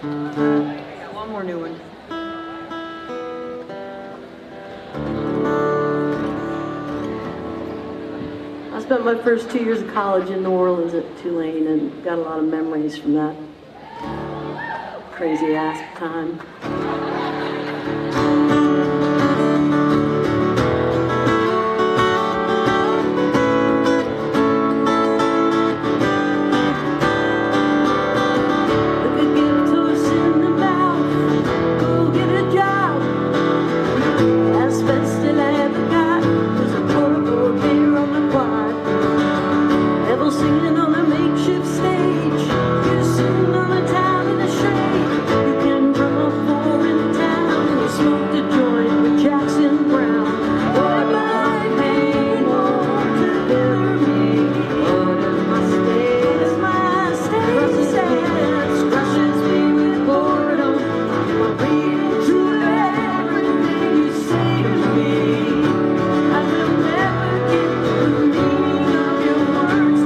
Got one more new one. I spent my first 2 years of college in New Orleans at Tulane and got a lot of memories from that crazy ass time. Singing on a makeshift stage, you're sitting on a town in the shade. You can drum a foreign town and you smoke the joint with Jackson Brown. What my pain won't deliver me. What is my state? What is my state? Across the sands, crushes me with boredom. I'm reading through everything you say to me. I will never get the meaning of your words.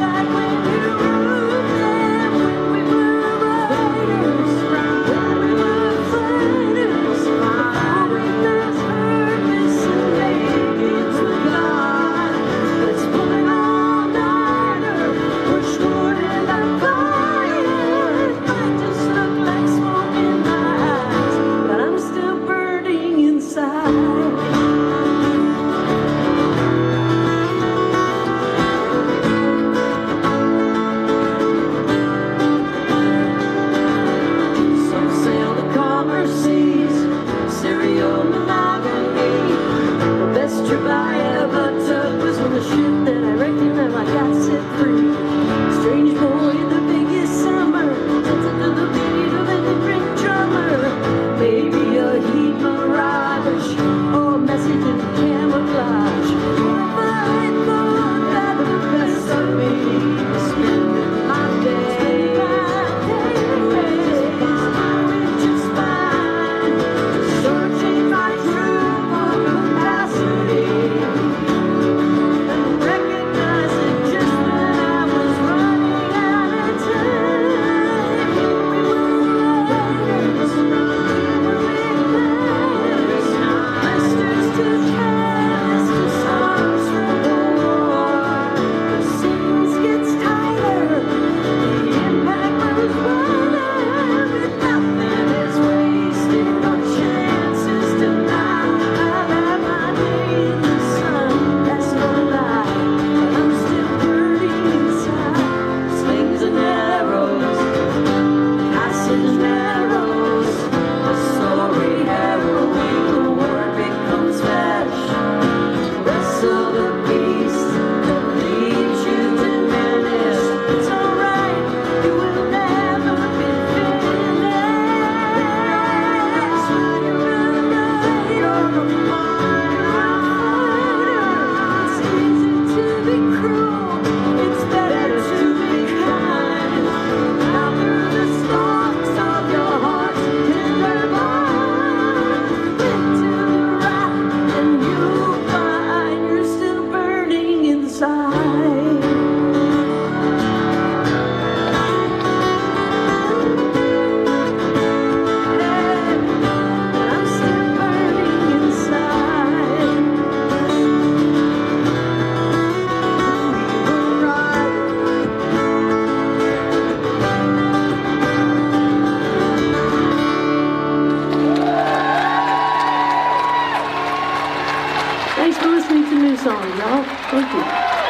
Thanks for listening to New Song, y'all. Thank you.